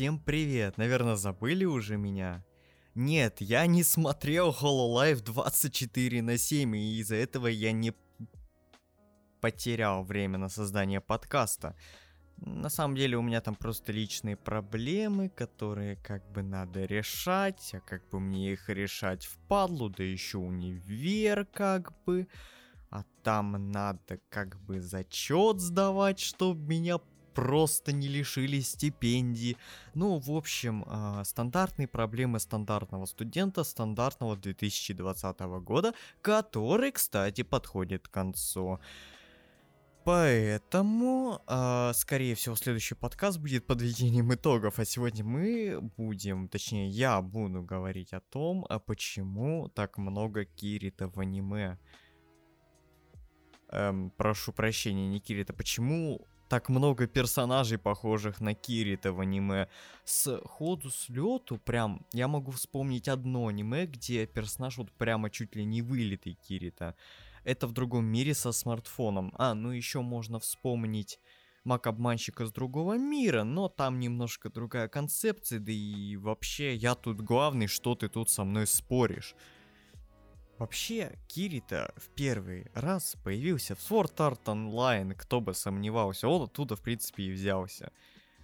Всем привет! Наверное, забыли уже меня? Нет, я не смотрел Hololive 24/7, и из-за этого я не потерял время на создание подкаста. На самом деле у меня там просто личные проблемы, которые как бы надо решать, а как бы мне их решать впадлу, да еще универ как бы, а там надо как бы зачет сдавать, чтобы меня просто не лишили стипендии. Ну, в общем, стандартные проблемы стандартного студента стандартного 2020 года, который, кстати, подходит к концу. Поэтому, скорее всего, следующий подкаст будет подведением итогов, а сегодня мы будем, точнее, я буду говорить о том, почему так много Кирита в аниме. Прошу прощения, не Кирита, почему так много персонажей, похожих на Кирита в аниме? С ходу с лету прям я могу вспомнить одно аниме, где персонаж вот прямо чуть ли не вылитый Кирита. Это в другом мире со смартфоном. Ну еще можно вспомнить Маг-обманщик из другого мира, но там немножко другая концепция, да и вообще я тут главный, что ты тут со мной споришь? Вообще, Кирита в первый раз появился в Sword Art Online, кто бы сомневался, он оттуда в принципе и взялся.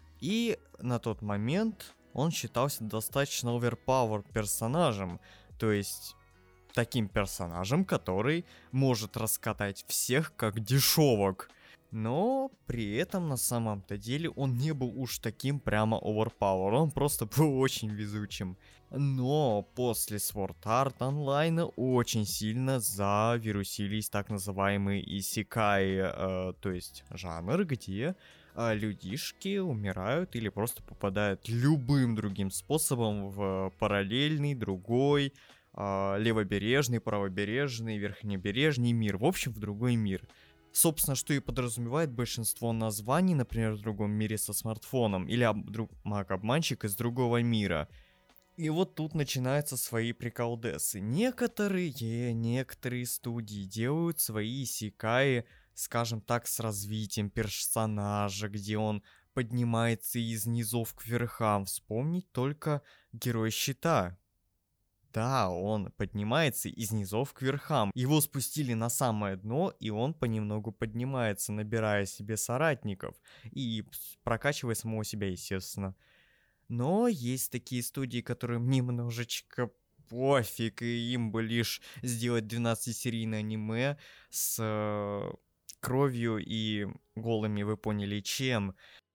И на тот момент он считался достаточно overpowered персонажем, то есть таким персонажем, который может раскатать всех как дешевок. Но при этом на самом-то деле он не был уж таким прямо overpower, он просто был очень везучим. Но после Sword Art Online очень сильно завирусились так называемые исекаи, то есть жанр, где людишки умирают или просто попадают любым другим способом в параллельный, другой, левобережный, правобережный, верхнебережный мир, в общем, в другой мир. Собственно, что и подразумевает большинство названий, например, в другом мире со смартфоном, или маг-обманщик из другого мира. И вот тут начинаются свои приколдесы. Некоторые студии делают свои исекаи, скажем так, с развитием персонажа, где он поднимается из низов к верхам. Вспомнить только Герой Щита. Да, он поднимается из низов к верхам. Его спустили на самое дно, и он понемногу поднимается, набирая себе соратников и прокачивая самого себя, естественно. Но есть такие студии, которым немножечко пофиг, и им бы лишь сделать 12-серийное аниме с кровью и голыми, вы поняли, чем.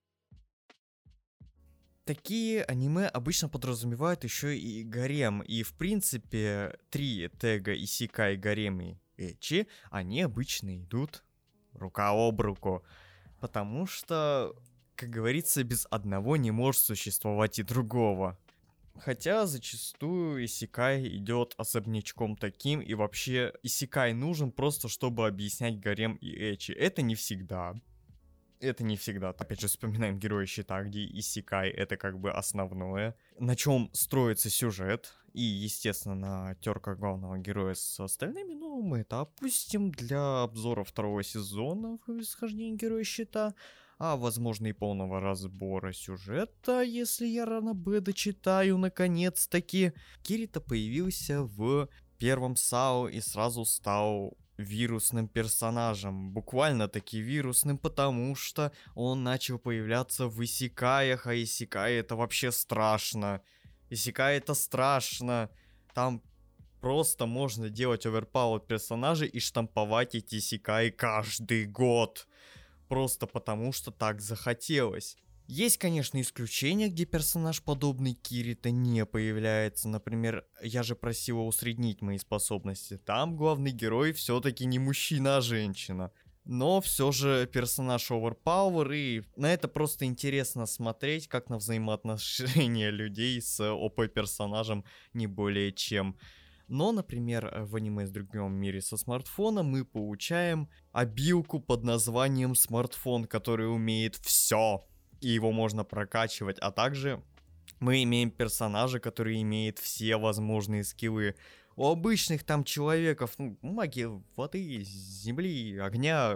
Такие аниме обычно подразумевают еще и гарем, и в принципе 3 тега исекай, гарем и эчи, они обычно идут рука об руку, потому что, как говорится, без одного не может существовать и другого. Хотя зачастую исекай идет особнячком таким, и вообще исекай нужен просто, чтобы объяснять гарем и эчи. Это не всегда. Опять же, вспоминаем Героя Щита, где исекай это как бы основное, на чем строится сюжет. И, естественно, на терках главного героя с остальными, ну, мы это опустим для обзора второго сезона происхождения Героя Щита. А, возможно, и полного разбора сюжета, если я рано бы дочитаю, наконец-таки. Кирита появился в первом САО и сразу стал вирусным персонажем. Буквально-таки вирусным, потому что он начал появляться в исекаях, а исекаи это вообще страшно. Исекаи это страшно. Там просто можно делать overpowered персонажей и штамповать эти исекаи каждый год. Просто потому, что так захотелось. Есть, конечно, исключения, где персонаж, подобный Кирита, не появляется. Например, я же просила усреднить мои способности. Там главный герой все-таки не мужчина, а женщина. Но все же персонаж overpower, и на это просто интересно смотреть, как на взаимоотношения людей с ОП-персонажем, не более чем. Но, например, в аниме «С другом мире со смартфона» мы получаем обилку под названием смартфон, который умеет все. И его можно прокачивать, а также мы имеем персонажа, который имеет все возможные скиллы. У обычных там человеков, магия воды, земли, огня,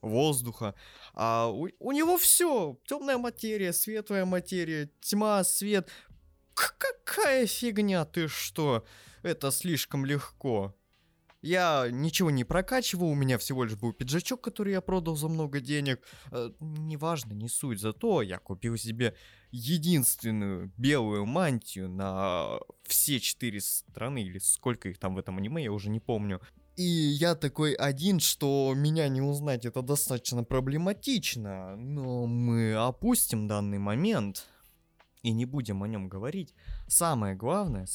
воздуха. А у него все: темная материя, светлая материя, тьма, свет. Какая фигня, ты что? Это слишком легко. Я ничего не прокачивал, у меня всего лишь был пиджачок, который я продал за много денег. Неважно, не суть, зато я купил себе единственную белую мантию на все 4 страны, или сколько их там в этом аниме, я уже не помню. И я такой один, что меня не узнать, это достаточно проблематично, но мы опустим данный момент и не будем о нем говорить. Самое главное,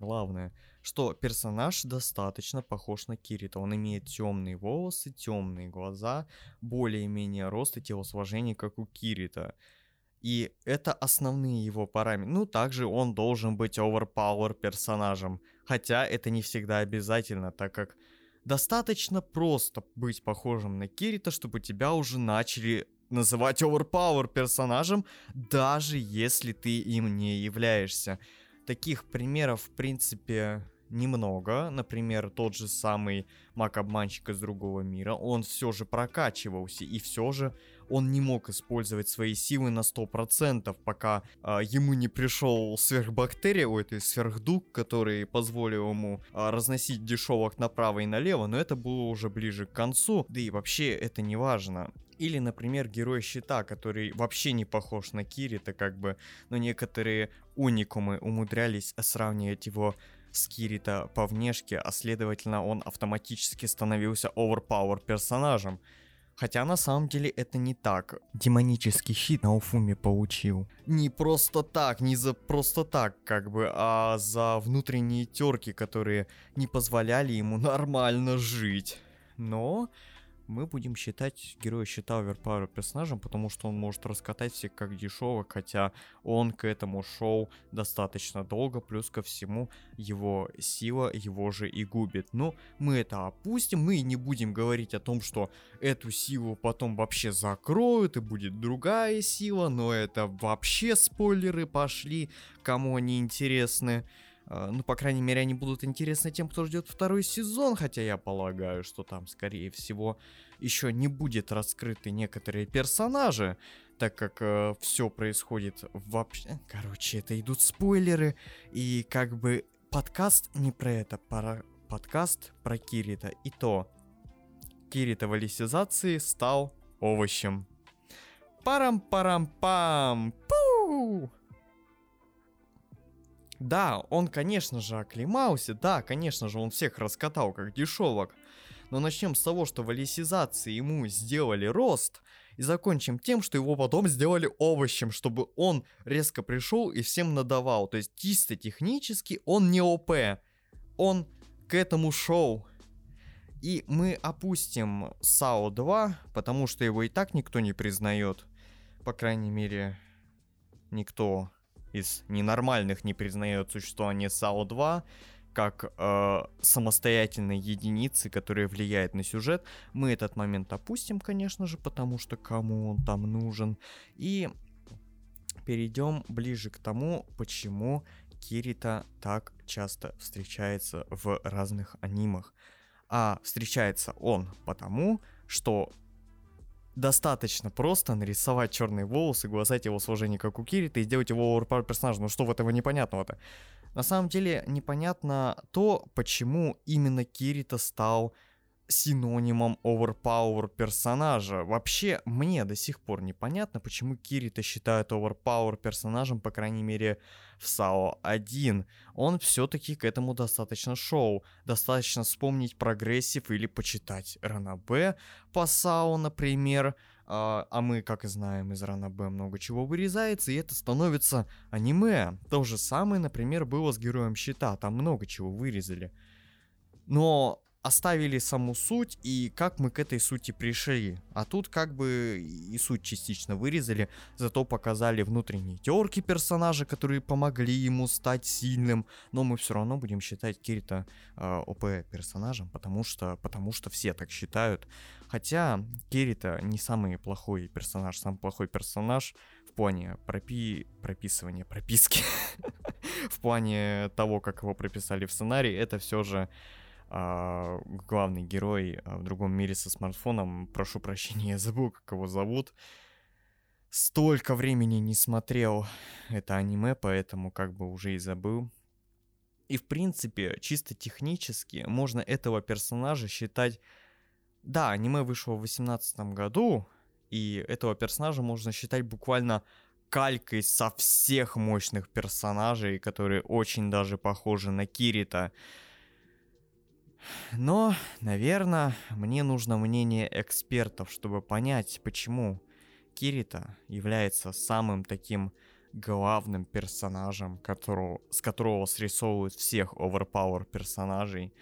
что персонаж достаточно похож на Кирита. Он имеет темные волосы, темные глаза, более-менее рост и телосложение, как у Кирита. И это основные его параметры. Ну, также он должен быть overpower персонажем. Хотя это не всегда обязательно, так как достаточно просто быть похожим на Кирита, чтобы тебя уже начали называть overpower персонажем, даже если ты им не являешься. Таких примеров, в принципе, немного. Например, тот же самый маг-обманщик из другого мира. Он все же прокачивался, и все же он не мог использовать свои силы на 100%, пока ему не пришел сверхбактерия, то есть сверхдух, который позволил ему разносить дешевок направо и налево, но это было уже ближе к концу, да и вообще это не важно. Или, например, герой щита, который вообще не похож на Кирита, как бы, но некоторые уникумы умудрялись сравнивать его с Кирита по внешке, а следовательно он автоматически становился overpower персонажем. Хотя на самом деле это не так. Демонический щит на Уфуме получил. Не просто так, не за просто так, как бы, а за внутренние терки, которые не позволяли ему нормально жить. Но мы будем считать героя щита оверпауэр персонажем, потому что он может раскатать всех как дешевок, хотя он к этому шел достаточно долго, плюс ко всему его сила его же и губит. Но мы это опустим, мы не будем говорить о том, что эту силу потом вообще закроют и будет другая сила, но это вообще спойлеры пошли, кому они интересны. Ну, по крайней мере, они будут интересны тем, кто ждет второй сезон, хотя я полагаю, что там, скорее всего, еще не будет раскрыты некоторые персонажи, так как все происходит вообще... Короче, это идут спойлеры, и как бы подкаст не про это, подкаст про Кирита. И то, Кирита в алисизации стал овощем. Парам-парам-пам! Пу! Да, он, конечно же, оклемался, да, конечно же, он всех раскатал, как дешевок. Но начнем с того, что в алисизации ему сделали рост, и закончим тем, что его потом сделали овощем, чтобы он резко пришел и всем надавал. То есть чисто технически он не ОП, он к этому шел. И мы опустим САО 2, потому что его и так никто не признает. По крайней мере, никто из ненормальных не признает существование САО 2 как самостоятельной единицы, которая влияет на сюжет. Мы этот момент опустим, конечно же, потому что кому он там нужен. И перейдем ближе к тому, почему Кирита так часто встречается в разных анимах. А встречается он потому, что достаточно просто нарисовать черные волосы, глаза, телосложение, как у Кирита, и сделать его overpower персонажем. Ну что в этого непонятного-то? На самом деле непонятно то, почему именно Кирита стал синонимом overpower персонажа. Вообще, мне до сих пор непонятно, почему Кирита считают overpower персонажем, по крайней мере, в САО 1. Он все-таки к этому достаточно шел. Достаточно вспомнить прогрессив или почитать Ранобэ по САО, например. А мы, как и знаем, из Ранобэ много чего вырезается, и это становится аниме. То же самое, например, было с Героем Щита. Там много чего вырезали. Но оставили саму суть и как мы к этой сути пришли. А тут как бы и суть частично вырезали, зато показали внутренние терки персонажа, которые помогли ему стать сильным. Но мы все равно будем считать Кирита ОП персонажем, потому что все так считают. Хотя Кирита не самый плохой персонаж. Самый плохой персонаж в плане прописывания, прописки. В плане того, как его прописали в сценарии, это все же главный герой в другом мире со смартфоном. Прошу прощения, я забыл, как его зовут. Столько времени не смотрел это аниме, поэтому как бы уже и забыл. И в принципе, чисто технически, можно этого персонажа считать... Да, аниме вышло в 2018 году, и этого персонажа можно считать буквально калькой со всех мощных персонажей, которые очень даже похожи на Кирита. Но, наверное, мне нужно мнение экспертов, чтобы понять, почему Кирита является самым таким главным персонажем, с которого срисовывают всех overpower персонажей.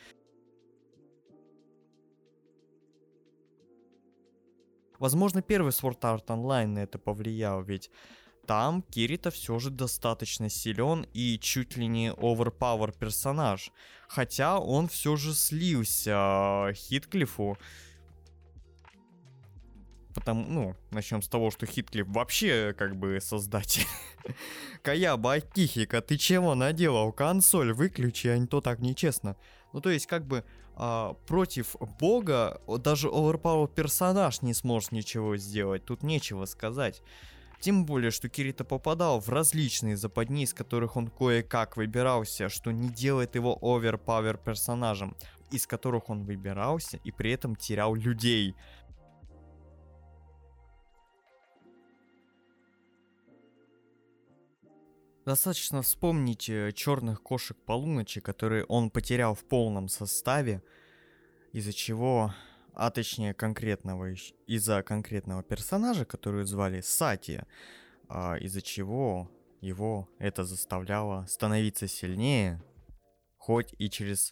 Возможно, первый Sword Art Online на это повлиял, ведь там Кирита все же достаточно силен и чуть ли не overpower персонаж. Хотя он все же слился Хитклифу. Начнем с того, что Хитклифф вообще как бы создатель. Каяба Акихика, ты чего наделал? Консоль выключи, а не то так нечестно. Ну, то есть, как бы, против бога даже overpower персонаж не сможет ничего сделать. Тут нечего сказать. Тем более, что Кирита попадал в различные западни, из которых он кое-как выбирался, что не делает его overpower персонажем, из которых он выбирался и при этом терял людей. Достаточно вспомнить черных кошек полуночи, которые он потерял в полном составе, из-за чего, а точнее из-за конкретного персонажа, который звали Сати, из-за чего его это заставляло становиться сильнее, хоть и через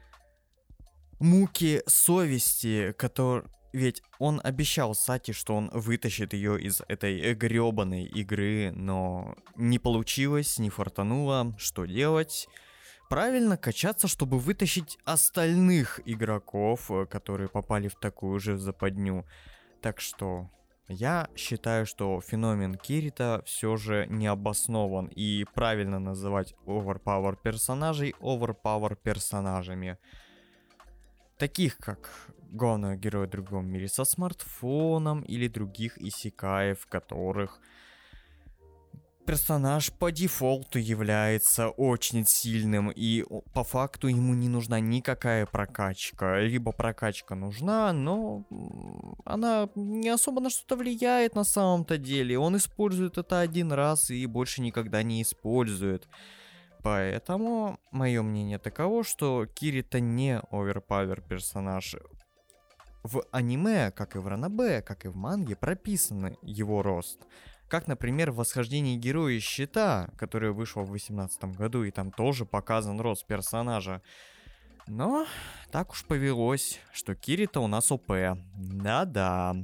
муки совести, Ведь он обещал Сати, что он вытащит ее из этой гребаной игры, но не получилось, не фартануло. Что делать? Правильно, качаться, чтобы вытащить остальных игроков, которые попали в такую же западню. Так что я считаю, что феномен Кирита все же не обоснован, и правильно называть overpower персонажей overpower персонажами. Таких как главного героя в другом мире со смартфоном или других исекаев, в которых персонаж по дефолту является очень сильным, и по факту ему не нужна никакая прокачка. Либо прокачка нужна, но она не особо на что-то влияет на самом-то деле. Он использует это один раз и больше никогда не использует. Поэтому мое мнение таково, что Кирита не оверпавер персонаж. В аниме, как и в ранобэ, как и в манге, прописан его рост. Как, например, в «Восхождении героя Щита», которое вышло в 2018 году, и там тоже показан рост персонажа. Но так уж повелось, что Кирита у нас ОП. Да-да.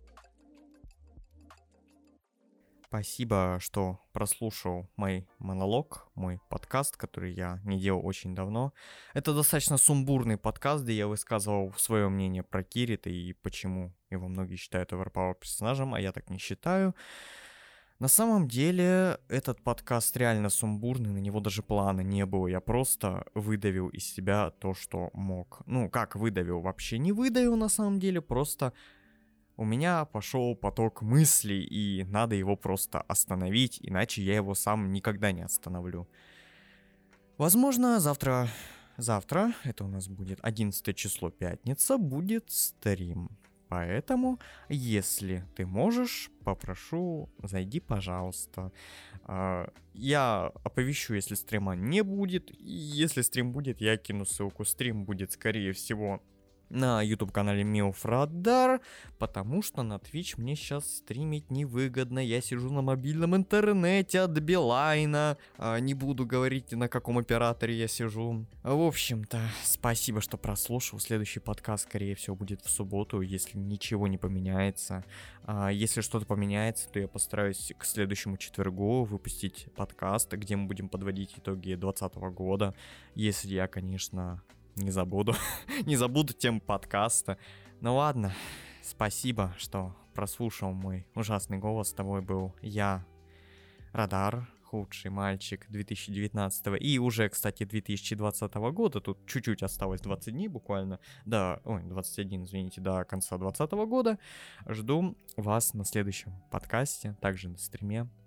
Спасибо, что прослушал мой монолог, мой подкаст, который я не делал очень давно. Это достаточно сумбурный подкаст, где я высказывал свое мнение про Кирита и почему его многие считают overpower персонажем, а я так не считаю. На самом деле, этот подкаст реально сумбурный, на него даже плана не было. Я просто выдавил из себя то, что мог. Ну, как выдавил? Вообще не выдавил на самом деле, просто... У меня пошел поток мыслей, и надо его просто остановить, иначе я его сам никогда не остановлю. Возможно, завтра, это у нас будет 11 число, пятница, будет стрим. Поэтому, если ты можешь, попрошу, зайди, пожалуйста. Я оповещу, если стрима не будет, и если стрим будет, я кину ссылку. Стрим будет, скорее всего, на YouTube-канале Милфрадар, потому что на Twitch мне сейчас стримить невыгодно. Я сижу на мобильном интернете от Билайна. Не буду говорить, на каком операторе я сижу. В общем-то, спасибо, что прослушал. Следующий подкаст, скорее всего, будет в субботу, если ничего не поменяется. Если что-то поменяется, то я постараюсь к следующему четвергу выпустить подкаст, где мы будем подводить итоги 2020 года. Если я, конечно... Не забуду тему подкаста. Ну ладно, спасибо, что прослушал мой ужасный голос. С тобой был я, Радар. худший мальчик 2019 и уже, кстати, 2020 года. Тут чуть-чуть осталось 20 дней буквально. 21, извините, до конца 2020 года. Жду вас на следующем подкасте, также на стриме.